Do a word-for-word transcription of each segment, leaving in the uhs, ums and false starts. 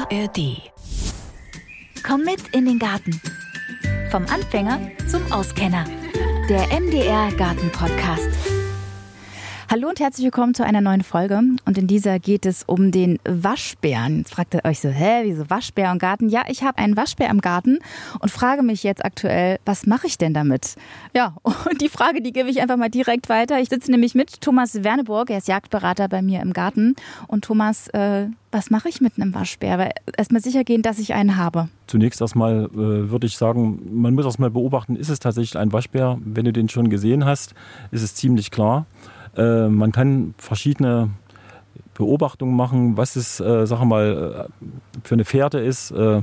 A R D. Komm mit in den Garten. Vom Anfänger zum Auskenner. Der M D R Garten Podcast. Hallo und herzlich willkommen zu einer neuen Folge. Und in dieser geht es um den Waschbären. Jetzt fragt ihr euch so, hä, wieso Waschbär im Garten? Ja, ich habe einen Waschbär im Garten und frage mich jetzt aktuell, was mache ich denn damit? Ja, und die Frage, die gebe ich einfach mal direkt weiter. Ich sitze nämlich mit Thomas Werneburg, er ist Jagdberater bei mir im Garten. Und Thomas, äh, was mache ich mit einem Waschbär? Weil erstmal sicher gehen, dass ich einen habe. Zunächst erstmal äh, würde ich sagen, man muss erstmal beobachten, ist es tatsächlich ein Waschbär? Wenn du den schon gesehen hast, ist es ziemlich klar. Äh, man kann verschiedene Beobachtungen machen, was es, äh, sag mal, für eine Fährte ist. Äh,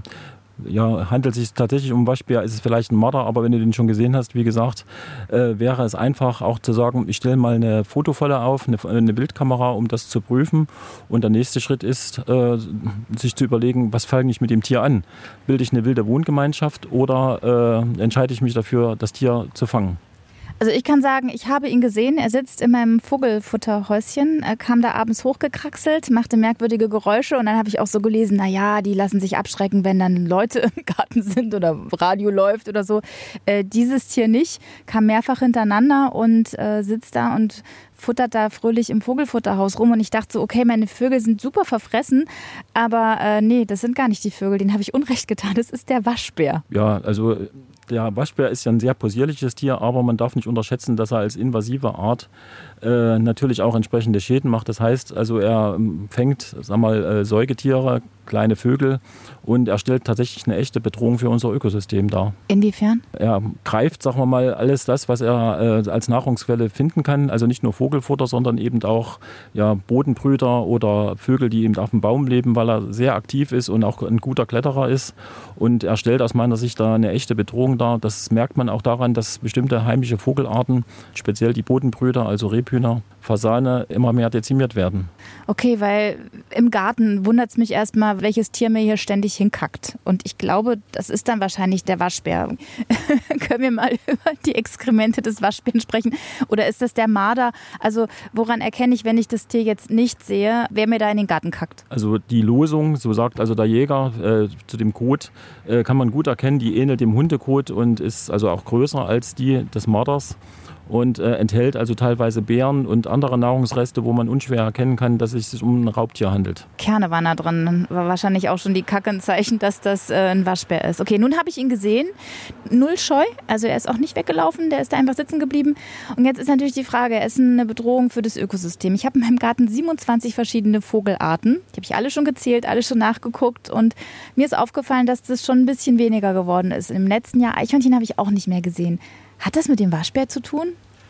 ja, handelt es sich tatsächlich um einen Waschbär, ist es vielleicht ein Marder, aber wenn du den schon gesehen hast, wie gesagt, äh, wäre es einfach auch zu sagen, ich stelle mal eine Fotofalle auf, eine, eine Bildkamera, um das zu prüfen. Und der nächste Schritt ist, äh, sich zu überlegen, was fange ich mit dem Tier an? Bilde ich eine wilde Wohngemeinschaft oder äh, entscheide ich mich dafür, das Tier zu fangen? Also ich kann sagen, ich habe ihn gesehen. Er sitzt in meinem Vogelfutterhäuschen, er kam da abends hochgekraxelt, machte merkwürdige Geräusche und dann habe ich auch so gelesen, naja, die lassen sich abschrecken, wenn dann Leute im Garten sind oder Radio läuft oder so. Äh, dieses Tier nicht, kam mehrfach hintereinander und äh, sitzt da und futtert da fröhlich im Vogelfutterhaus rum und ich dachte so, okay, meine Vögel sind super verfressen, aber äh, nee, das sind gar nicht die Vögel, denen habe ich Unrecht getan, das ist der Waschbär. Ja, also der Waschbär ist ja ein sehr possierliches Tier, aber man darf nicht unterschätzen, dass er als invasive Art äh, natürlich auch entsprechende Schäden macht. Das heißt, also er fängt, sag mal, äh, Säugetiere, kleine Vögel und er stellt tatsächlich eine echte Bedrohung für unser Ökosystem dar. Inwiefern? Er greift, sagen wir mal, alles das, was er äh, als Nahrungsquelle finden kann. Also nicht nur Vogelfutter, sondern eben auch ja, Bodenbrüter oder Vögel, die eben auf dem Baum leben, weil er sehr aktiv ist und auch ein guter Kletterer ist. Und er stellt aus meiner Sicht da eine echte Bedrohung dar. Das merkt man auch daran, dass bestimmte heimische Vogelarten, speziell die Bodenbrüter, also Rebhühner, Fasane, immer mehr dezimiert werden. Okay, weil im Garten wundert es mich erstmal, welches Tier mir hier ständig hinkackt. Und ich glaube, das ist dann wahrscheinlich der Waschbär. Können wir mal über die Exkremente des Waschbären sprechen? Oder ist das der Marder? Also woran erkenne ich, wenn ich das Tier jetzt nicht sehe, wer mir da in den Garten kackt? Also die Losung, so sagt also der Jäger äh, zu dem Kot, äh, kann man gut erkennen, die ähnelt dem Hundekot und ist also auch größer als die des Marders. Und äh, enthält also teilweise Beeren und andere Nahrungsreste, wo man unschwer erkennen kann, dass es sich um ein Raubtier handelt. Kerne waren da drin. War wahrscheinlich auch schon die Kacke ein Zeichen, dass das äh, ein Waschbär ist. Okay, nun habe ich ihn gesehen. Null Scheu. Also er ist auch nicht weggelaufen, der ist da einfach sitzen geblieben. Und jetzt ist natürlich die Frage, er ist eine Bedrohung für das Ökosystem. Ich habe in meinem Garten siebenundzwanzig verschiedene Vogelarten. Die habe ich alle schon gezählt, alle schon nachgeguckt. Und mir ist aufgefallen, dass das schon ein bisschen weniger geworden ist. Im letzten Jahr Eichhörnchen habe ich auch nicht mehr gesehen. Hat das mit dem Waschbär zu tun?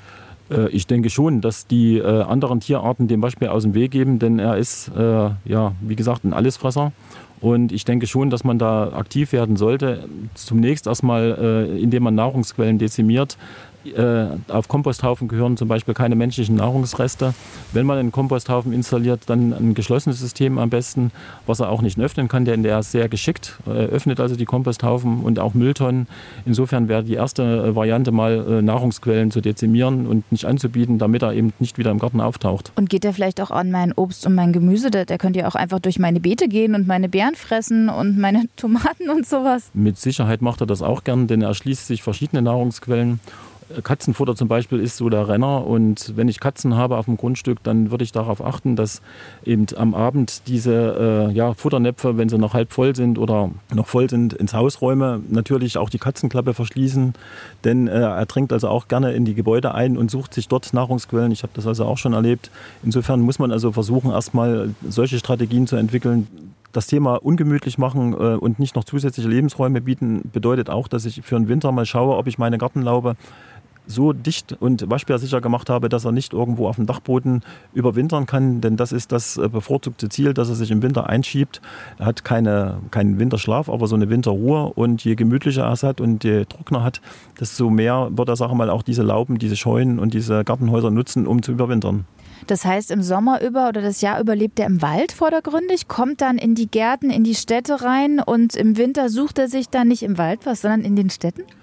Ich denke schon, dass die äh, anderen Tierarten dem Waschbär aus dem Weg geben, denn er ist, äh, ja, wie gesagt, ein Allesfresser. Und ich denke schon, dass man da aktiv werden sollte. Zunächst erstmal, äh, indem man Nahrungsquellen dezimiert. Äh, auf Komposthaufen gehören zum Beispiel keine menschlichen Nahrungsreste. Wenn man einen Komposthaufen installiert, dann ein geschlossenes System am besten, was er auch nicht öffnen kann, denn der ist sehr geschickt, äh, öffnet also die Komposthaufen und auch Mülltonnen. Insofern wäre die erste äh, Variante mal äh, Nahrungsquellen zu dezimieren und nicht anzubieten, damit er eben nicht wieder im Garten auftaucht. Und geht der vielleicht auch an mein Obst und mein Gemüse? Der, der könnte ja auch einfach durch meine Beete gehen und meine Beeren fressen und meine Tomaten und sowas. Mit Sicherheit macht er das auch gern, denn er erschließt sich verschiedene Nahrungsquellen. Katzenfutter zum Beispiel ist so der Renner und wenn ich Katzen habe auf dem Grundstück, dann würde ich darauf achten, dass eben am Abend diese äh, ja, Futternäpfe, wenn sie noch halb voll sind oder noch voll sind, ins Haus räume, natürlich auch die Katzenklappe verschließen, denn äh, er dringt also auch gerne in die Gebäude ein und sucht sich dort Nahrungsquellen. Ich habe das also auch schon erlebt. Insofern muss man also versuchen, erstmal solche Strategien zu entwickeln. Das Thema ungemütlich machen äh, und nicht noch zusätzliche Lebensräume bieten, bedeutet auch, dass ich für den Winter mal schaue, ob ich meine Gartenlaube so dicht und waschbärsicher gemacht habe, dass er nicht irgendwo auf dem Dachboden überwintern kann. Denn das ist das bevorzugte Ziel, dass er sich im Winter einschiebt. Er hat keine, keinen Winterschlaf, aber so eine Winterruhe. Und je gemütlicher er es hat und je trockener hat, desto mehr wird er, sagen wir mal, auch diese Lauben, diese Scheunen und diese Gartenhäuser nutzen, um zu überwintern. Das heißt, im Sommer über oder das Jahr über lebt er im Wald vordergründig, kommt dann in die Gärten, in die Städte rein und im Winter sucht er sich dann nicht im Wald was, sondern in den Städten?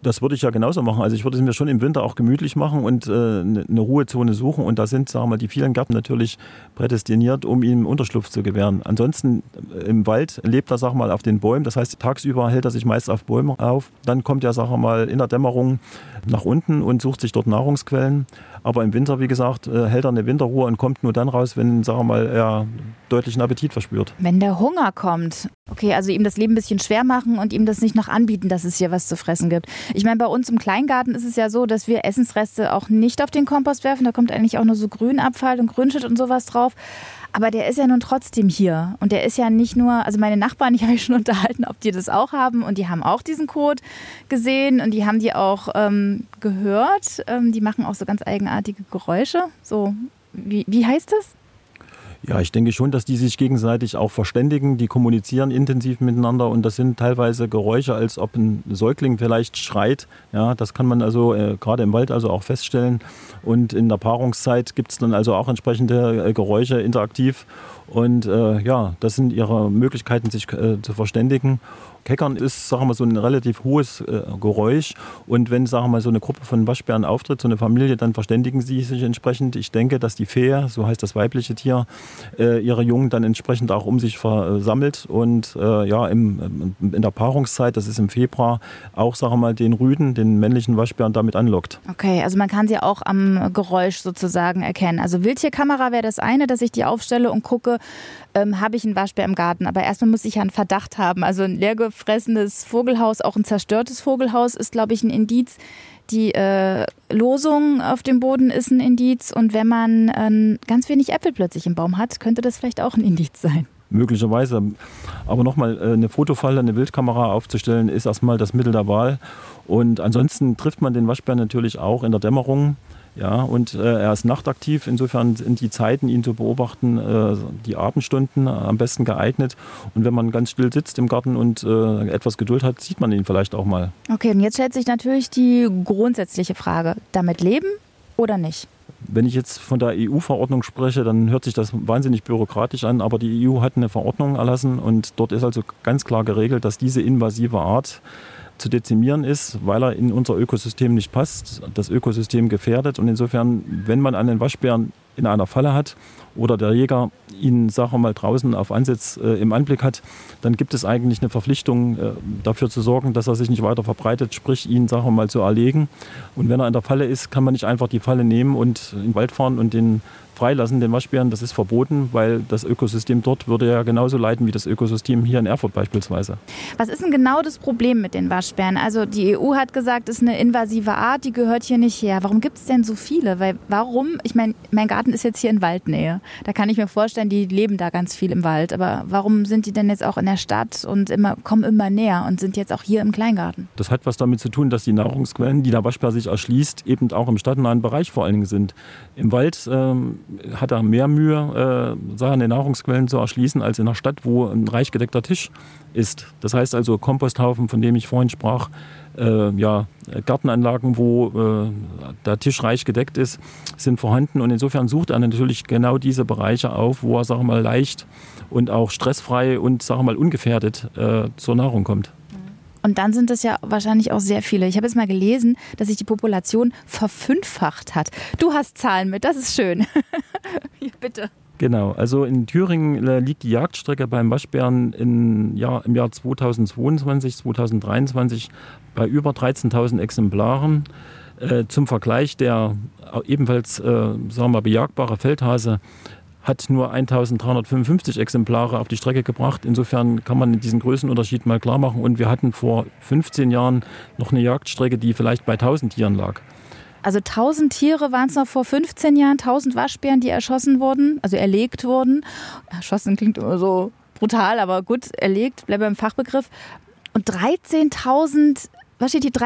Das würde ich ja genauso machen. Also ich würde es mir schon im Winter auch gemütlich machen und äh, eine Ruhezone suchen. Und da sind, sagen wir mal, die vielen Gärten natürlich prädestiniert, um ihm Unterschlupf zu gewähren. Ansonsten äh, im Wald lebt er, sagen wir mal, auf den Bäumen. Das heißt, tagsüber hält er sich meist auf Bäumen auf. Dann kommt er, sagen wir mal, in der Dämmerung nach unten und sucht sich dort Nahrungsquellen. Aber im Winter, wie gesagt, äh, hält er eine Winterruhe und kommt nur dann raus, wenn, sagen wir mal, er deutlichen Appetit verspürt. Wenn der Hunger kommt, okay, also ihm das Leben ein bisschen schwer machen und ihm das nicht noch anbieten, dass es hier was zu fressen gibt. Ich meine, bei uns im Kleingarten ist es ja so, dass wir Essensreste auch nicht auf den Kompost werfen. Da kommt eigentlich auch nur so Grünabfall und Grünschitt und sowas drauf. Aber der ist ja nun trotzdem hier. Und der ist ja nicht nur, also meine Nachbarn, die habe ich schon unterhalten, ob die das auch haben. Und die haben auch diesen Code gesehen und die haben die auch ähm, gehört. Ähm, die machen auch so ganz eigenartige Geräusche. So, wie, wie heißt das? Ja, ich denke schon, dass die sich gegenseitig auch verständigen. Die kommunizieren intensiv miteinander und das sind teilweise Geräusche, als ob ein Säugling vielleicht schreit. Ja, das kann man also äh, gerade im Wald also auch feststellen. Und in der Paarungszeit gibt es dann also auch entsprechende äh, Geräusche interaktiv. Und äh, ja, das sind ihre Möglichkeiten, sich äh, zu verständigen. Keckern ist, sagen wir mal, so ein relativ hohes äh, Geräusch. Und wenn, sagen wir mal, so eine Gruppe von Waschbären auftritt, so eine Familie, dann verständigen sie sich entsprechend. Ich denke, dass die Fee, so heißt das weibliche Tier, äh, ihre Jungen dann entsprechend auch um sich versammelt. Und äh, ja, im, in der Paarungszeit, das ist im Februar, auch, sagen wir mal, den Rüden, den männlichen Waschbären damit anlockt. Okay, also man kann sie auch am Geräusch sozusagen erkennen. Also Wildtierkamera wäre das eine, dass ich die aufstelle und gucke, ähm, habe ich einen Waschbär im Garten. Aber erstmal muss ich ja einen Verdacht haben. Also ein leergefressenes Vogelhaus, auch ein zerstörtes Vogelhaus ist, glaube ich, ein Indiz. Die äh, Losung auf dem Boden ist ein Indiz. Und wenn man äh, ganz wenig Äpfel plötzlich im Baum hat, könnte das vielleicht auch ein Indiz sein. Möglicherweise. Aber nochmal, eine Fotofalle, eine Wildkamera aufzustellen, ist erstmal das Mittel der Wahl. Und ansonsten trifft man den Waschbären natürlich auch in der Dämmerung. Ja, und äh, er ist nachtaktiv, insofern sind die Zeiten, ihn zu beobachten, äh, die Abendstunden am besten geeignet. Und wenn man ganz still sitzt im Garten und äh, etwas Geduld hat, sieht man ihn vielleicht auch mal. Okay, und jetzt stellt sich natürlich die grundsätzliche Frage, damit leben oder nicht? Wenn ich jetzt von der E U-Verordnung spreche, dann hört sich das wahnsinnig bürokratisch an, aber die E U hat eine Verordnung erlassen und dort ist also ganz klar geregelt, dass diese invasive Art zu dezimieren ist, weil er in unser Ökosystem nicht passt, das Ökosystem gefährdet. Und insofern, wenn man einen Waschbären in einer Falle hat oder der Jäger ihn, sagen wir mal, draußen auf Ansitz äh, im Anblick hat, dann gibt es eigentlich eine Verpflichtung, äh, dafür zu sorgen, dass er sich nicht weiter verbreitet, sprich ihn, sagen wir mal, zu erlegen. Und wenn er in der Falle ist, kann man nicht einfach die Falle nehmen und in den Wald fahren und den freilassen, den Waschbären. Das ist verboten, weil das Ökosystem dort würde ja genauso leiden wie das Ökosystem hier in Erfurt beispielsweise. Was ist denn genau das Problem mit den Waschbären? Also die E U hat gesagt, es ist eine invasive Art, die gehört hier nicht her. Warum gibt es denn so viele? Weil warum? Ich meine, mein Garten ist jetzt hier in Waldnähe. Da kann ich mir vorstellen, die leben da ganz viel im Wald. Aber warum sind die denn jetzt auch in der Stadt und immer, kommen immer näher und sind jetzt auch hier im Kleingarten? Das hat was damit zu tun, dass die Nahrungsquellen, die der Waschbär sich erschließt, eben auch im stadtnahen Bereich vor allen Dingen sind. Im Wald ähm, hat er mehr Mühe, äh, seine Nahrungsquellen zu erschließen, als in der Stadt, wo ein reich gedeckter Tisch ist. Das heißt also Komposthaufen, von dem ich vorhin sprach, äh, ja, Gartenanlagen, wo äh, der Tisch reich gedeckt ist, sind vorhanden. Und insofern sucht er natürlich genau diese Bereiche auf, wo er, sagen wir mal, leicht und auch stressfrei und, sagen wir mal, ungefährdet äh, zur Nahrung kommt. Und dann sind es ja wahrscheinlich auch sehr viele. Ich habe jetzt mal gelesen, dass sich die Population verfünffacht hat. Du hast Zahlen mit, das ist schön. Ja, bitte. Genau, also in Thüringen äh, liegt die Jagdstrecke beim Waschbären in, ja, im Jahr zweitausendzweiundzwanzig, zweitausenddreiundzwanzig bei über dreizehntausend Exemplaren. Äh, zum Vergleich, der ebenfalls äh, sagen wir mal, bejagbare Feldhase hat nur eintausenddreihundertfünfundfünfzig Exemplare auf die Strecke gebracht. Insofern kann man diesen Größenunterschied mal klar machen. Und wir hatten vor fünfzehn Jahren noch eine Jagdstrecke, die vielleicht bei tausend Tieren lag. Also tausend Tiere waren es noch vor fünfzehn Jahren, tausend Waschbären, die erschossen wurden, also erlegt wurden. Erschossen klingt immer so brutal, aber gut, erlegt, bleibe im Fachbegriff. Und dreizehntausend, was steht hier,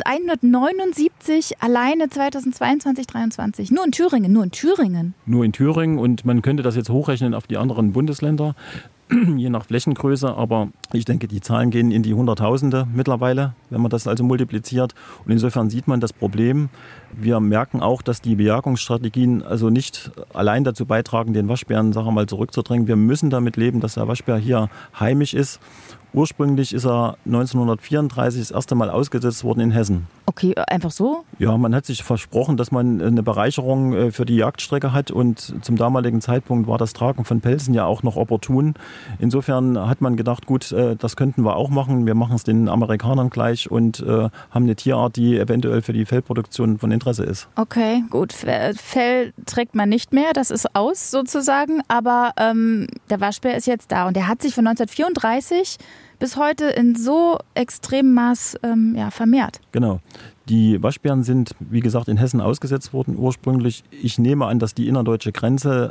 dreizehntausendeinhundertneunundsiebzig alleine zweitausendzweiundzwanzig, dreiundzwanzig. Nur in Thüringen, nur in Thüringen. Nur in Thüringen und man könnte das jetzt hochrechnen auf die anderen Bundesländer, je nach Flächengröße, aber ich denke, die Zahlen gehen in die Hunderttausende mittlerweile, wenn man das also multipliziert. Und insofern sieht man das Problem, Wir merken auch, dass die Bejagungsstrategien also nicht allein dazu beitragen, den Waschbären, sagen wir mal, zurückzudrängen. Wir müssen damit leben, dass der Waschbär hier heimisch ist. Ursprünglich ist er neunzehnhundertvierunddreißig das erste Mal ausgesetzt worden in Hessen. Okay, einfach so? Ja, man hat sich versprochen, dass man eine Bereicherung für die Jagdstrecke hat und zum damaligen Zeitpunkt war das Tragen von Pelzen ja auch noch opportun. Insofern hat man gedacht, gut, das könnten wir auch machen. Wir machen es den Amerikanern gleich und haben eine Tierart, die eventuell für die Fellproduktion von Interesse ist. Okay, gut. Fell trägt man nicht mehr, das ist aus sozusagen, aber ähm, der Waschbär ist jetzt da und der hat sich von neunzehnhundertvierunddreißig bis heute in so extremem Maß ähm, ja, vermehrt. Genau. Die Waschbären sind, wie gesagt, in Hessen ausgesetzt worden ursprünglich. Ich nehme an, dass die innerdeutsche Grenze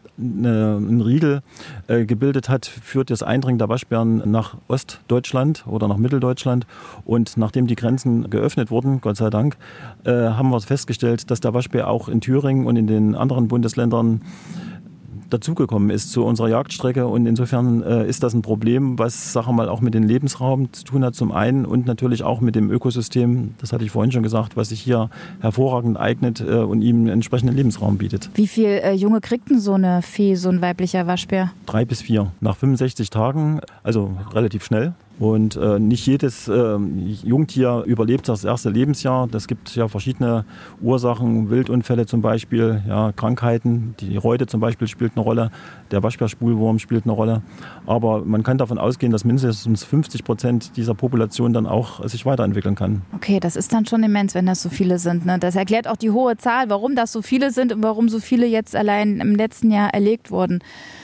eine, einen Riegel äh, gebildet hat für das Eindringen der Waschbären nach Ostdeutschland oder nach Mitteldeutschland. Und nachdem die Grenzen geöffnet wurden, Gott sei Dank, äh, haben wir festgestellt, dass der Waschbär auch in Thüringen und in den anderen Bundesländern dazugekommen ist zu unserer Jagdstrecke und insofern äh, ist das ein Problem, was, sagen wir mal, auch mit dem Lebensraum zu tun hat zum einen und natürlich auch mit dem Ökosystem, das hatte ich vorhin schon gesagt, was sich hier hervorragend eignet äh, und ihm einen entsprechenden Lebensraum bietet. Wie viel äh, Junge kriegt denn so eine Fee, so ein weiblicher Waschbär? Drei bis vier. Nach fünfundsechzig Tagen, also relativ schnell. Und äh, nicht jedes äh, Jungtier überlebt das erste Lebensjahr. Das gibt ja verschiedene Ursachen, Wildunfälle zum Beispiel, ja, Krankheiten. Die Räute zum Beispiel spielt eine Rolle, der Waschbärspulwurm spielt eine Rolle. Aber man kann davon ausgehen, dass mindestens fünfzig Prozent dieser Population dann auch sich weiterentwickeln kann. Okay, das ist dann schon immens, wenn das so viele sind, ne? Das erklärt auch die hohe Zahl, warum das so viele sind und warum so viele jetzt allein im letzten Jahr erlegt wurden.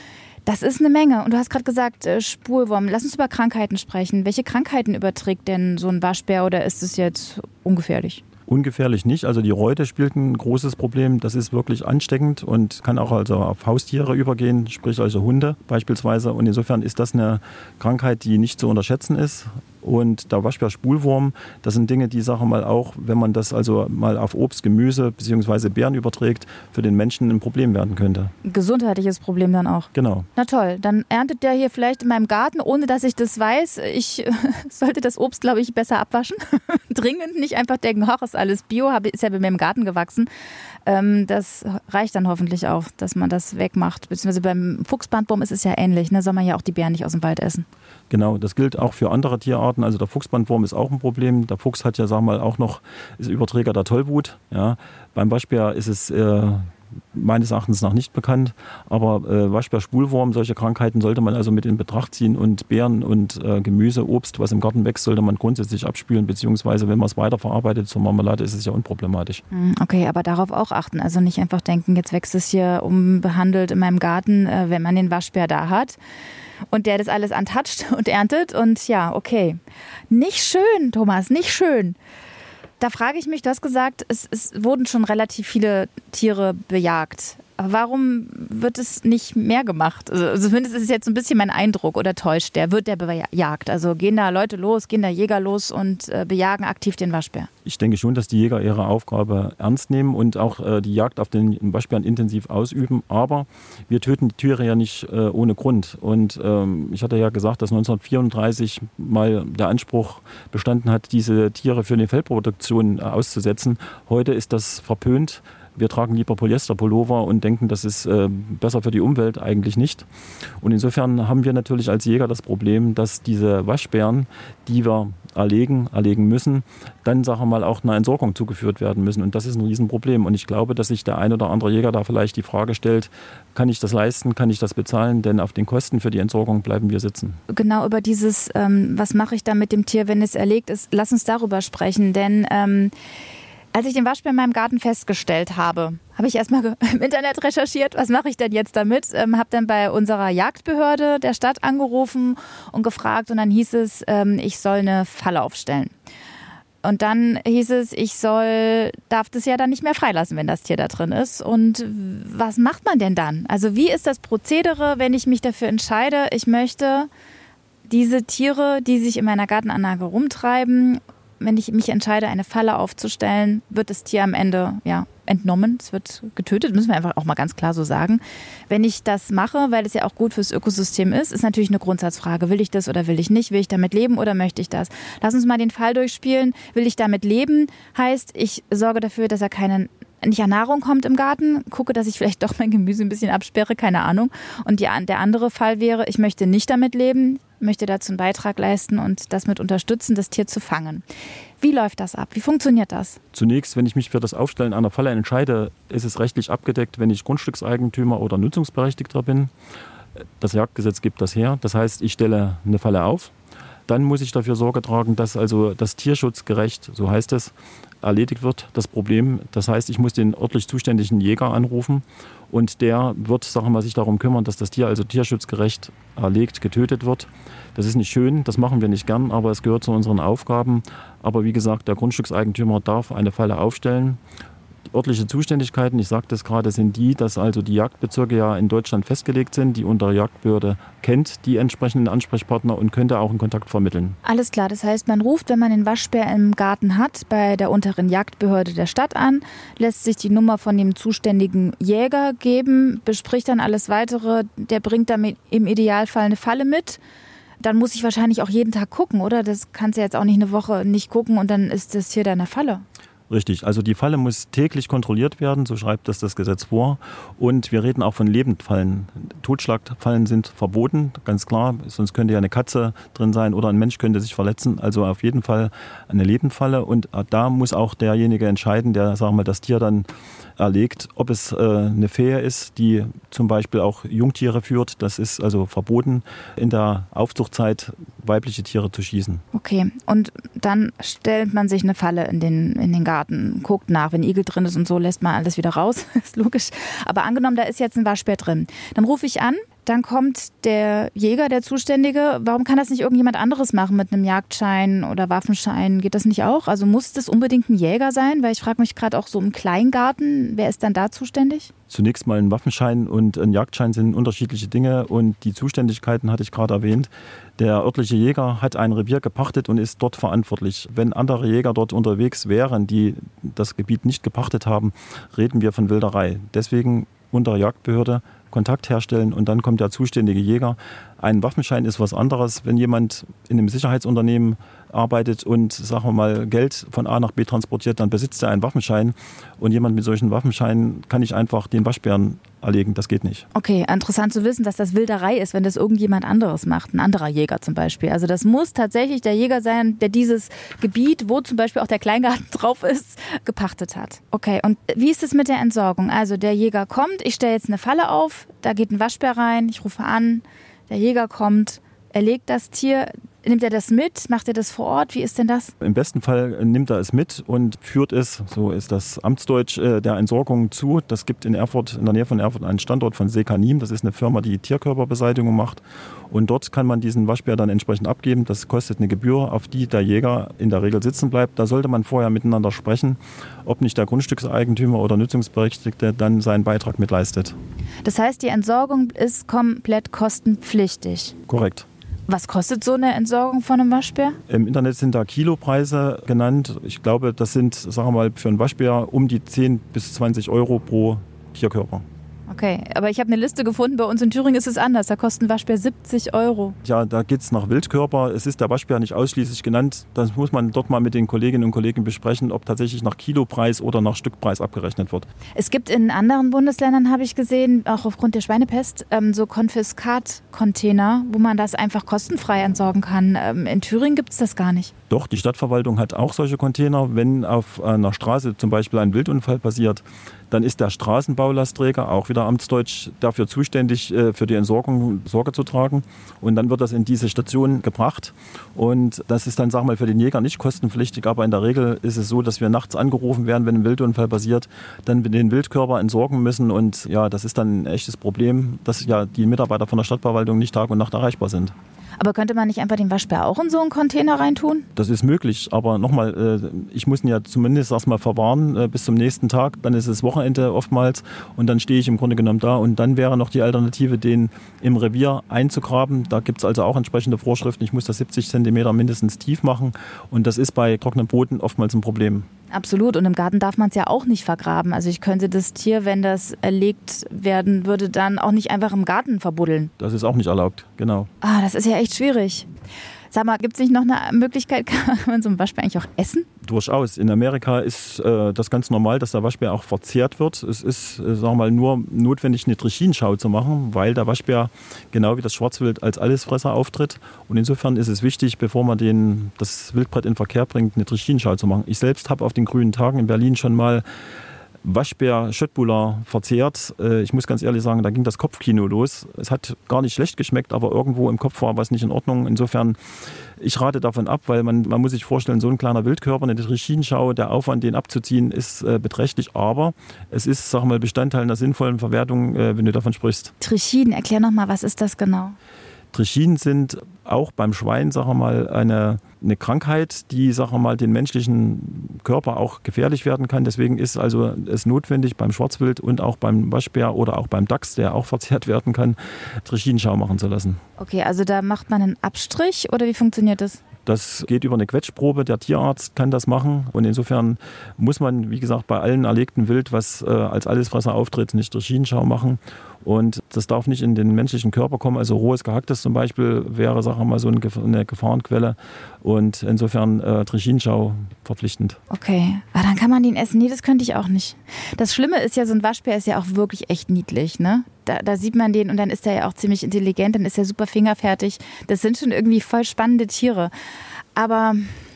Das ist eine Menge. Und du hast gerade gesagt, äh, Spurwurm. Lass uns über Krankheiten sprechen. Welche Krankheiten überträgt denn so ein Waschbär oder ist es jetzt ungefährlich? Ungefährlich nicht. Also die Räute spielt ein großes Problem. Das ist wirklich ansteckend und kann auch also auf Haustiere übergehen, sprich also Hunde beispielsweise. Und insofern ist das eine Krankheit, die nicht zu unterschätzen ist. Und der Waschbär-Spulwurm, das sind Dinge, die, sagen wir mal, auch, wenn man das also mal auf Obst, Gemüse bzw. Beeren überträgt, für den Menschen ein Problem werden könnte. Ein gesundheitliches Problem dann auch. Genau. Na toll, dann erntet der hier vielleicht in meinem Garten, ohne dass ich das weiß. Ich sollte das Obst, glaube ich, besser abwaschen. Dringend, nicht einfach denken, ach, ist alles Bio, ist ja bei mir im Garten gewachsen. Ähm, das reicht dann hoffentlich auch, dass man das wegmacht. Beziehungsweise beim Fuchsbandwurm ist es ja ähnlich, ne? Soll man ja auch die Beeren nicht aus dem Wald essen. Genau, das gilt auch für andere Tierarten. Also der Fuchsbandwurm ist auch ein Problem. Der Fuchs hat ja, sagen wir mal, auch noch, ist Überträger der Tollwut. Ja. Beim Waschbär ist es äh, meines Erachtens nach nicht bekannt. Aber äh, Waschbär-Spulwurm, solche Krankheiten sollte man also mit in Betracht ziehen. Und Beeren und äh, Gemüse, Obst, was im Garten wächst, sollte man grundsätzlich abspülen. Beziehungsweise, wenn man es weiterverarbeitet zur Marmelade, ist es ja unproblematisch. Okay, aber darauf auch achten. Also nicht einfach denken, jetzt wächst es hier unbehandelt in meinem Garten, äh, wenn man den Waschbär da hat. Und der das alles antatscht und erntet. Und ja, okay. Nicht schön, Thomas, nicht schön. Da frage ich mich, du hast gesagt, es, es wurden schon relativ viele Tiere bejagt. Aber warum wird es nicht mehr gemacht? Also zumindest ist es jetzt so ein bisschen mein Eindruck, oder täuscht der? Wird der bejagt? Also gehen da Leute los, gehen da Jäger los und äh, bejagen aktiv den Waschbär? Ich denke schon, dass die Jäger ihre Aufgabe ernst nehmen und auch äh, die Jagd auf den Waschbären intensiv ausüben. Aber wir töten die Tiere ja nicht äh, ohne Grund. Und ähm, ich hatte ja gesagt, dass neunzehnhundertvierunddreißig mal der Anspruch bestanden hat, diese Tiere für eine Fellproduktion äh, auszusetzen. Heute ist das verpönt. Wir tragen lieber Polyesterpullover und denken, das ist äh, besser für die Umwelt, eigentlich nicht. Und insofern haben wir natürlich als Jäger das Problem, dass diese Waschbären, die wir erlegen, erlegen müssen, dann, sagen wir mal, auch einer Entsorgung zugeführt werden müssen. Und das ist ein Riesenproblem. Und ich glaube, dass sich der ein oder andere Jäger da vielleicht die Frage stellt, kann ich das leisten, kann ich das bezahlen? Denn auf den Kosten für die Entsorgung bleiben wir sitzen. Genau über dieses, ähm, was mache ich da mit dem Tier, wenn es erlegt ist, lass uns darüber sprechen. Denn ähm, als ich den Waschbär in meinem Garten festgestellt habe, habe ich erstmal im Internet recherchiert, was mache ich denn jetzt damit? Ähm, habe dann bei unserer Jagdbehörde der Stadt angerufen und gefragt und dann hieß es, ähm, ich soll eine Falle aufstellen. Und dann hieß es, ich soll, darf das ja dann nicht mehr freilassen, wenn das Tier da drin ist. Und was macht man denn dann? Also wie ist das Prozedere, wenn ich mich dafür entscheide, ich möchte diese Tiere, die sich in meiner Gartenanlage rumtreiben, wenn ich mich entscheide, eine Falle aufzustellen, wird das Tier am Ende ja entnommen, es wird getötet, müssen wir einfach auch mal ganz klar so sagen. Wenn ich das mache, weil es ja auch gut fürs Ökosystem ist, ist natürlich eine Grundsatzfrage. Will ich das oder will ich nicht? Will ich damit leben oder möchte ich das? Lass uns mal den Fall durchspielen. Will ich damit leben? Heißt, ich sorge dafür, dass er keine nicht an Nahrung kommt im Garten, gucke, dass ich vielleicht doch mein Gemüse ein bisschen absperre, keine Ahnung. Und die, der andere Fall wäre, ich möchte nicht damit leben, möchte dazu einen Beitrag leisten und das mit unterstützen, das Tier zu fangen. Wie läuft das ab? Wie funktioniert das? Zunächst, wenn ich mich für das Aufstellen einer Falle entscheide, ist es rechtlich abgedeckt, wenn ich Grundstückseigentümer oder Nutzungsberechtigter bin. Das Jagdgesetz gibt das her. Das heißt, ich stelle eine Falle auf. Dann muss ich dafür Sorge tragen, dass also das tierschutzgerecht, so heißt es, erledigt wird, das Problem. Das heißt, ich muss den örtlich zuständigen Jäger anrufen und der wird, sagen wir mal, sich darum kümmern, dass das Tier also tierschutzgerecht erlegt, getötet wird. Das ist nicht schön, das machen wir nicht gern, aber es gehört zu unseren Aufgaben. Aber wie gesagt, der Grundstückseigentümer darf eine Falle aufstellen. Örtliche Zuständigkeiten, ich sagte es gerade, sind die, dass also die Jagdbezirke ja in Deutschland festgelegt sind. Die untere Jagdbehörde kennt die entsprechenden Ansprechpartner und könnte auch einen Kontakt vermitteln. Alles klar, das heißt, man ruft, wenn man den Waschbär im Garten hat, bei der unteren Jagdbehörde der Stadt an, lässt sich die Nummer von dem zuständigen Jäger geben, bespricht dann alles Weitere. Der bringt damit im Idealfall eine Falle mit. Dann muss ich wahrscheinlich auch jeden Tag gucken, oder? Das kannst du jetzt auch nicht eine Woche nicht gucken und dann ist das Tier da in der Falle. Richtig, also die Falle muss täglich kontrolliert werden, so schreibt das das Gesetz vor. Und wir reden auch von Lebendfallen. Totschlagfallen sind verboten, ganz klar, sonst könnte ja eine Katze drin sein oder ein Mensch könnte sich verletzen. Also auf jeden Fall eine Lebendfalle und da muss auch derjenige entscheiden, der, sagen wir mal, das Tier dann erlegt, ob es äh, eine Fähe ist, die zum Beispiel auch Jungtiere führt. Das ist also verboten, in der Aufzuchtzeit weibliche Tiere zu schießen. Okay, und dann stellt man sich eine Falle in den, in den Garten, guckt nach, wenn Igel drin ist und so, lässt man alles wieder raus, ist logisch. Aber angenommen, da ist jetzt ein Waschbär drin. Dann rufe ich an, dann kommt der Jäger, der Zuständige. Warum kann das nicht irgendjemand anderes machen mit einem Jagdschein oder Waffenschein? Geht das nicht auch? Also muss das unbedingt ein Jäger sein? Weil ich frage mich gerade auch so im Kleingarten, wer ist dann da zuständig? Zunächst mal ein Waffenschein und ein Jagdschein sind unterschiedliche Dinge und die Zuständigkeiten hatte ich gerade erwähnt. Der örtliche Jäger hat ein Revier gepachtet und ist dort verantwortlich. Wenn andere Jäger dort unterwegs wären, die das Gebiet nicht gepachtet haben, reden wir von Wilderei. Deswegen unter Jagdbehörde Kontakt herstellen und dann kommt der zuständige Jäger. Ein Waffenschein ist was anderes, wenn jemand in einem Sicherheitsunternehmen arbeitet und, sagen wir mal, Geld von A nach B transportiert, dann besitzt er einen Waffenschein und jemand mit solchen Waffenscheinen kann nicht einfach den Waschbären erlegen, das geht nicht. Okay, interessant zu wissen, dass das Wilderei ist, wenn das irgendjemand anderes macht, ein anderer Jäger zum Beispiel. Also das muss tatsächlich der Jäger sein, der dieses Gebiet, wo zum Beispiel auch der Kleingarten drauf ist, gepachtet hat. Okay, und wie ist es mit der Entsorgung? Also der Jäger kommt, ich stelle jetzt eine Falle auf, da geht ein Waschbär rein, ich rufe an, der Jäger kommt, er legt das Tier. Nimmt er das mit? Macht er das vor Ort? Wie ist denn das? Im besten Fall nimmt er es mit und führt es, so ist das Amtsdeutsch, der Entsorgung zu. Das gibt in Erfurt, in der Nähe von Erfurt, einen Standort von Sekanim. Das ist eine Firma, die Tierkörperbeseitigung macht. Und dort kann man diesen Waschbär dann entsprechend abgeben. Das kostet eine Gebühr, auf die der Jäger in der Regel sitzen bleibt. Da sollte man vorher miteinander sprechen, ob nicht der Grundstückseigentümer oder Nutzungsberechtigte dann seinen Beitrag mitleistet. Das heißt, die Entsorgung ist komplett kostenpflichtig? Korrekt. Was kostet so eine Entsorgung von einem Waschbär? Im Internet sind da Kilopreise genannt. Ich glaube, das sind, sagen wir mal, für einen Waschbär um die zehn bis zwanzig Euro pro Tierkörper. Okay, aber ich habe eine Liste gefunden, bei uns in Thüringen ist es anders, da kostet ein Waschbär siebzig Euro. Ja, da geht es nach Wildkörper. Es ist der Waschbär nicht ausschließlich genannt. Das muss man dort mal mit den Kolleginnen und Kollegen besprechen, ob tatsächlich nach Kilopreis oder nach Stückpreis abgerechnet wird. Es gibt in anderen Bundesländern, habe ich gesehen, auch aufgrund der Schweinepest, so Konfiskat-Container, wo man das einfach kostenfrei entsorgen kann. In Thüringen gibt es das gar nicht. Doch, die Stadtverwaltung hat auch solche Container. Wenn auf einer Straße zum Beispiel ein Wildunfall passiert, dann ist der Straßenbaulastträger, auch wieder amtsdeutsch, dafür zuständig, für die Entsorgung Sorge zu tragen. Und dann wird das in diese Station gebracht. Und das ist dann, sagen wir mal, für den Jäger nicht kostenpflichtig. Aber in der Regel ist es so, dass wir nachts angerufen werden, wenn ein Wildunfall passiert, dann den Wildkörper entsorgen müssen. Und ja, das ist dann ein echtes Problem, dass ja die Mitarbeiter von der Stadtverwaltung nicht Tag und Nacht erreichbar sind. Aber könnte man nicht einfach den Waschbär auch in so einen Container reintun? Das ist möglich, aber nochmal, ich muss ihn ja zumindest erstmal verwahren bis zum nächsten Tag. Dann ist es Wochenende oftmals und dann stehe ich im Grunde genommen da. Und dann wäre noch die Alternative, den im Revier einzugraben. Da gibt es also auch entsprechende Vorschriften. Ich muss das siebzig Zentimeter mindestens tief machen und das ist bei trockenem Boden oftmals ein Problem. Absolut. Und im Garten darf man es ja auch nicht vergraben. Also ich könnte das Tier, wenn das erlegt werden würde, dann auch nicht einfach im Garten verbuddeln. Das ist auch nicht erlaubt, genau. Ah, das ist ja echt schwierig. Sag mal, gibt es nicht noch eine Möglichkeit, kann man so ein Waschbär eigentlich auch essen? Durchaus. In Amerika ist äh, das ganz normal, dass der Waschbär auch verzehrt wird. Es ist, äh, sagen wir mal, nur notwendig, eine Trichинschau zu machen, weil der Waschbär genau wie das Schwarzwild als Allesfresser auftritt. Und insofern ist es wichtig, bevor man den, das Wildbret in Verkehr bringt, eine Trichинschau zu machen. Ich selbst habe auf den grünen Tagen in Berlin schon mal Waschbär Schöttbuller verzehrt. Ich muss ganz ehrlich sagen, da ging das Kopfkino los. Es hat gar nicht schlecht geschmeckt, aber irgendwo im Kopf war was nicht in Ordnung. Insofern, ich rate davon ab, weil man, man muss sich vorstellen, so ein kleiner Wildkörper, eine Trichинschau, der Aufwand, den abzuziehen, ist äh, beträchtlich. Aber es ist, sag mal, Bestandteil einer sinnvollen Verwertung, äh, wenn du davon sprichst. Trichin, erklär nochmal, was ist das genau? Trichinen sind auch beim Schwein, sagen wir mal, eine, eine Krankheit, die, sagen wir mal, den menschlichen Körper auch gefährlich werden kann. Deswegen ist also es notwendig, beim Schwarzwild und auch beim Waschbär oder auch beim Dachs, der auch verzehrt werden kann, Trichinschau machen zu lassen. Okay, also da macht man einen Abstrich oder wie funktioniert das? Das geht über eine Quetschprobe. Der Tierarzt kann das machen. Und insofern muss man, wie gesagt, bei allen erlegten Wild, was äh, als Allesfresser auftritt, eine Trichinschau machen. Und das darf nicht in den menschlichen Körper kommen. Also rohes Gehacktes zum Beispiel wäre, sagen wir mal, so eine Gefahrenquelle. Und insofern äh, Trichinschau verpflichtend. Okay, aber dann kann man den essen. Nee, das könnte ich auch nicht. Das Schlimme ist ja, so ein Waschbär ist ja auch wirklich echt niedlich, ne? Da, da sieht man den und dann ist er ja auch ziemlich intelligent, dann ist er super fingerfertig. Das sind schon irgendwie voll spannende Tiere. Aber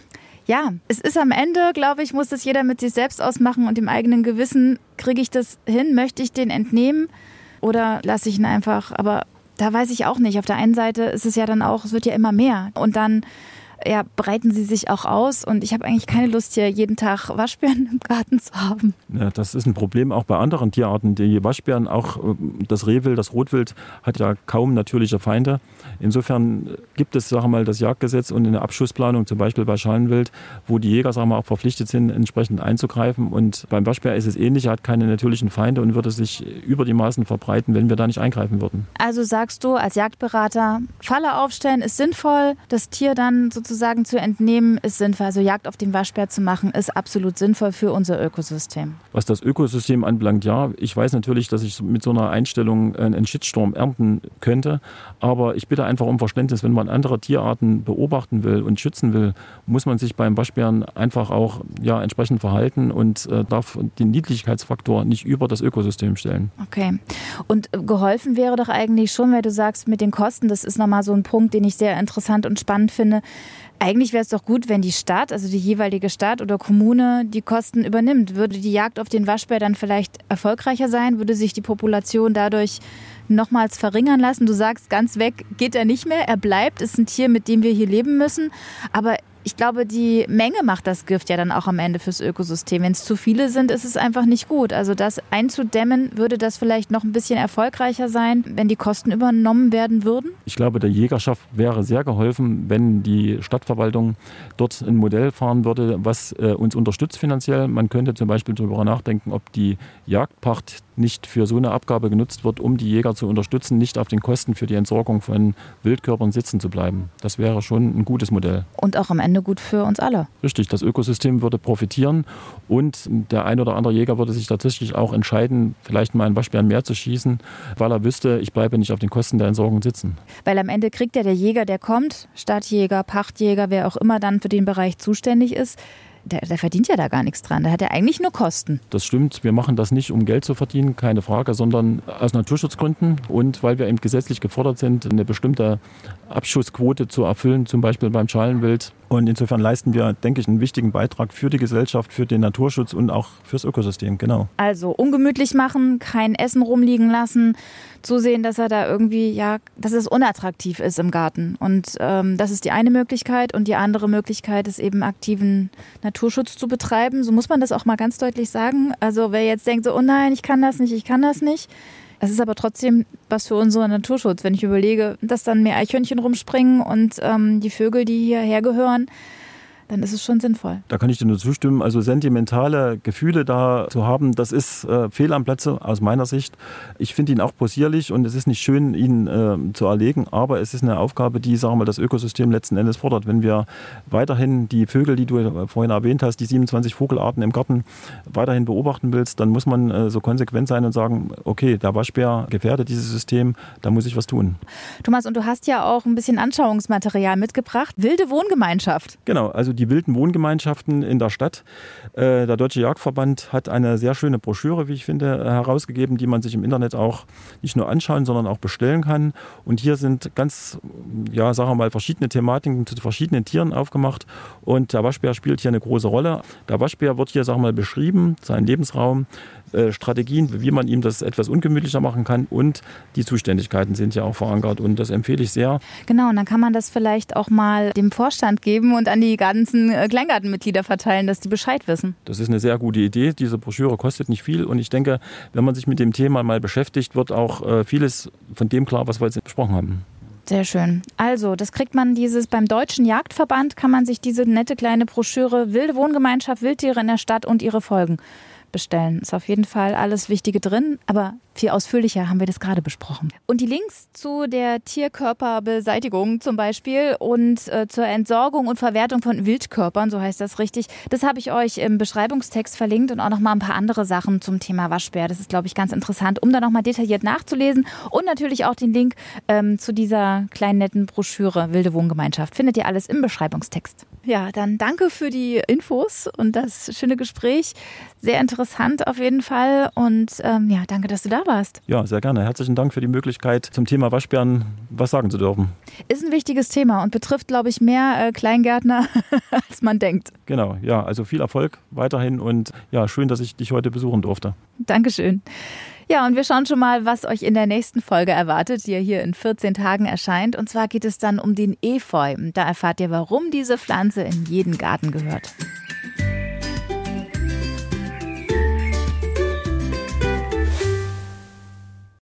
ja, es ist am Ende, glaube ich, muss das jeder mit sich selbst ausmachen und dem eigenen Gewissen. Kriege ich das hin? Möchte ich den entnehmen? Oder lasse ich ihn einfach? Aber da weiß ich auch nicht. Auf der einen Seite ist es ja dann auch, es wird ja immer mehr. Und dann ja, breiten sie sich auch aus. Und ich habe eigentlich keine Lust, hier jeden Tag Waschbären im Garten zu haben. Ja, das ist ein Problem auch bei anderen Tierarten. Die Waschbären, auch das Rehwild, das Rotwild, hat ja kaum natürliche Feinde. Insofern gibt es, sagen wir mal, das Jagdgesetz und eine Abschussplanung, zum Beispiel bei Schalenwild, wo die Jäger, sagen wir, auch verpflichtet sind, entsprechend einzugreifen. Und beim Waschbär ist es ähnlich. Er hat keine natürlichen Feinde und würde sich über die Maßen verbreiten, wenn wir da nicht eingreifen würden. Also sagst du als Jagdberater, Falle aufstellen ist sinnvoll, das Tier dann sozusagen zu entnehmen ist sinnvoll. Also Jagd auf den Waschbär zu machen ist absolut sinnvoll für unser Ökosystem. Was das Ökosystem anbelangt, ja. Ich weiß natürlich, dass ich mit so einer Einstellung einen Shitstorm ernten könnte, aber ich bitte einfach um Verständnis, wenn man andere Tierarten beobachten will und schützen will, muss man sich beim Waschbären einfach auch ja, entsprechend verhalten und äh, darf den Niedlichkeitsfaktor nicht über das Ökosystem stellen. Okay. Und geholfen wäre doch eigentlich schon, weil du sagst, mit den Kosten, das ist nochmal so ein Punkt, den ich sehr interessant und spannend finde. Eigentlich wäre es doch gut, wenn die Stadt, also die jeweilige Stadt oder Kommune, die Kosten übernimmt. Würde die Jagd auf den Waschbär dann vielleicht erfolgreicher sein? Würde sich die Population dadurch nochmals verringern lassen? Du sagst, ganz weg geht er nicht mehr. Er bleibt, ist ein Tier, mit dem wir hier leben müssen. Aber ich glaube, die Menge macht das Gift ja dann auch am Ende fürs Ökosystem. Wenn es zu viele sind, ist es einfach nicht gut. Also das einzudämmen, würde das vielleicht noch ein bisschen erfolgreicher sein, wenn die Kosten übernommen werden würden? Ich glaube, der Jägerschaft wäre sehr geholfen, wenn die Stadtverwaltung dort ein Modell fahren würde, was äh, uns unterstützt finanziell. Man könnte zum Beispiel darüber nachdenken, ob die Jagdpacht nicht für so eine Abgabe genutzt wird, um die Jäger zu unterstützen, nicht auf den Kosten für die Entsorgung von Wildkörpern sitzen zu bleiben. Das wäre schon ein gutes Modell. Und auch am Ende gut für uns alle. Richtig, das Ökosystem würde profitieren und der ein oder andere Jäger würde sich tatsächlich auch entscheiden, vielleicht mal einen Waschbären mehr zu schießen, weil er wüsste, ich bleibe nicht auf den Kosten der Entsorgung sitzen. Weil am Ende kriegt ja der Jäger, der kommt, Stadtjäger, Pachtjäger, wer auch immer dann für den Bereich zuständig ist, Der, der verdient ja da gar nichts dran. Da hat er eigentlich nur Kosten. Das stimmt. Wir machen das nicht, um Geld zu verdienen, keine Frage, sondern aus Naturschutzgründen und weil wir eben gesetzlich gefordert sind, eine bestimmte Abschussquote zu erfüllen, zum Beispiel beim Schalenwild. Und insofern leisten wir, denke ich, einen wichtigen Beitrag für die Gesellschaft, für den Naturschutz und auch fürs Ökosystem. Genau. Also ungemütlich machen, kein Essen rumliegen lassen, zusehen, dass er da irgendwie, ja, dass es unattraktiv ist im Garten. Und ähm, das ist die eine Möglichkeit. Und die andere Möglichkeit ist eben aktiven Naturschutz zu betreiben. So muss man das auch mal ganz deutlich sagen. Also wer jetzt denkt so, oh nein, ich kann das nicht, ich kann das nicht. Es ist aber trotzdem was für unseren Naturschutz. Wenn ich überlege, dass dann mehr Eichhörnchen rumspringen und ähm, die Vögel, die hierher gehören, dann ist es schon sinnvoll. Da kann ich dir nur zustimmen. Also sentimentale Gefühle da zu haben, das ist äh, fehl am Platze aus meiner Sicht. Ich finde ihn auch possierlich und es ist nicht schön, ihn äh, zu erlegen, aber es ist eine Aufgabe, die, sagen wir mal, das Ökosystem letzten Endes fordert. Wenn wir weiterhin die Vögel, die du vorhin erwähnt hast, die siebenundzwanzig Vogelarten im Garten weiterhin beobachten willst, dann muss man äh, so konsequent sein und sagen, okay, der Waschbär gefährdet dieses System, da muss ich was tun. Thomas, und du hast ja auch ein bisschen Anschauungsmaterial mitgebracht. Wilde Wohngemeinschaft. Genau, also die wilden Wohngemeinschaften in der Stadt. Äh, der Deutsche Jagdverband hat eine sehr schöne Broschüre, wie ich finde, herausgegeben, die man sich im Internet auch nicht nur anschauen, sondern auch bestellen kann. Und hier sind ganz, ja, sagen wir mal, verschiedene Thematiken zu verschiedenen Tieren aufgemacht. Und der Waschbär spielt hier eine große Rolle. Der Waschbär wird hier, sagen wir mal, beschrieben, sein Lebensraum, äh, Strategien, wie man ihm das etwas ungemütlicher machen kann. Und die Zuständigkeiten sind ja auch verankert. Und das empfehle ich sehr. Genau, und dann kann man das vielleicht auch mal dem Vorstand geben und an die ganzen Kleingartenmitglieder verteilen, dass die Bescheid wissen. Das ist eine sehr gute Idee. Diese Broschüre kostet nicht viel. Und ich denke, wenn man sich mit dem Thema mal beschäftigt, wird auch äh, vieles von dem klar, was wir jetzt besprochen haben. Sehr schön. Also, das kriegt man dieses beim Deutschen Jagdverband, kann man sich diese nette kleine Broschüre Wilde Wohngemeinschaft, Wildtiere in der Stadt und ihre Folgen bestellen. Ist auf jeden Fall alles Wichtige drin, aber viel ausführlicher haben wir das gerade besprochen. Und die Links zu der Tierkörperbeseitigung zum Beispiel und äh, zur Entsorgung und Verwertung von Wildkörpern, so heißt das richtig, das habe ich euch im Beschreibungstext verlinkt und auch noch mal ein paar andere Sachen zum Thema Waschbär. Das ist, glaube ich, ganz interessant, um da noch mal detailliert nachzulesen und natürlich auch den Link ähm, zu dieser kleinen netten Broschüre Wilde Wohngemeinschaft. Findet ihr alles im Beschreibungstext. Ja, dann danke für die Infos und das schöne Gespräch. Sehr interessant auf jeden Fall und ähm, ja, danke, dass du da warst. Ja, sehr gerne. Herzlichen Dank für die Möglichkeit, zum Thema Waschbären was sagen zu dürfen. Ist ein wichtiges Thema und betrifft, glaube ich, mehr äh, Kleingärtner, als man denkt. Genau, ja, also viel Erfolg weiterhin und ja, schön, dass ich dich heute besuchen durfte. Dankeschön. Ja, und wir schauen schon mal, was euch in der nächsten Folge erwartet, die ja hier in vierzehn Tagen erscheint. Und zwar geht es dann um den Efeu. Da erfahrt ihr, warum diese Pflanze in jeden Garten gehört.